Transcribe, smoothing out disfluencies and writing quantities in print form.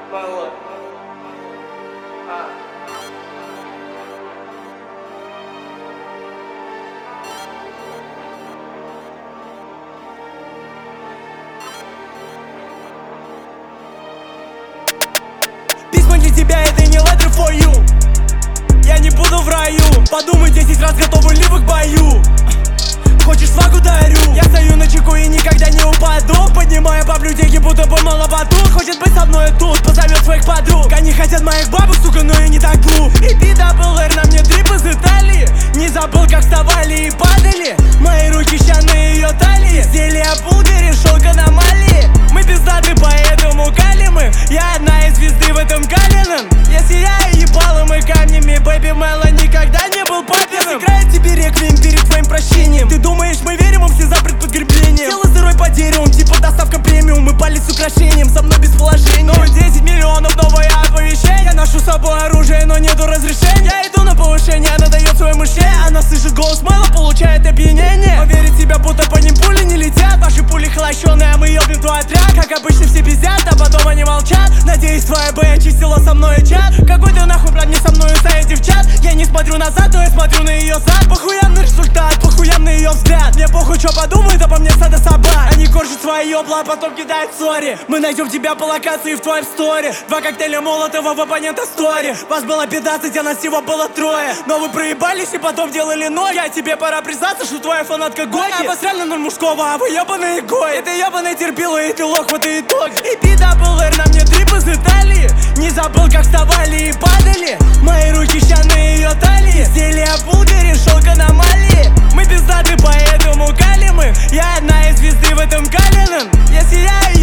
Мало. Письма для тебя — это не letter for you. Я не буду в раю. Подумай 10 раз, готовы ли вы к бою. Хочешь свагу, дарю. Я стою на чеку и никогда не упаду. Поднимаю баблю-деньги, будто бы маловатух. Хочет быть со мной тут, позовет своих подруг. Они хотят моих бабок, сука, но я не так глуп. И PWR на мне дрип из Италии. Не забыл, как вставали и падали. Мои руки ща на ее талии. Изделия Булгари, шелк аномалии. Мы пиздаты, поэтому калимы. Я одна из звезды в этом Калином. Я сияю ебалом и камнями. Бэйби Мэлло никогда не был папиным. Сыграет тебе реквием перед твоим прощением. Ты думаешь, мы верим им все за предподгреблением? Тело сырой по дереву, типа доставка премиум. Мы палец с украшением, со мной без положения. Новые 10 миллионов, новое оповещение. Я ношу с собой оружие, но нету разрешения. Я иду на повышение, она дает свое мышление. Она слышит голос Мэлло, получает опьянение. Поверит в себя, будто по ним пули не летят. Ваши пули холощеные, а мы ебнем твой отряд. Как обычно все пиздят, а потом они молчат. Надеюсь, твоя Б очистила со мной чат. Какой ты нахуй, брат, не со мною стоите в чат. Я не смотрю назад, но я смотрю на ее зад. Похуям на результат, похуям на ее взгляд. Мне похуй, что подумают обо мне стадо собак. Они корчат свои ебла, а потом кидают сори. Мы найдем тебя по локации в твоем сторе. 2 коктейля Молотова в оппонента стори. Вас было 15, а нас всего было 3. Но вы проебались и потом делали ноги. А тебе пора признаться, что твоя фанатка Гоки. Обосрали ноль мужского, а вы ебаные гои. Это ебаный терпила и ты лох, вот и итог. И PWR на мне дрип из Италии. Не забыл, как вставали и падали. Мои руки ща на ее талии. Изделия Булгари, шелк аномалии. Мы пиздаты, поэтому калимы. Я одна из звезды в этом Калином. Я сияю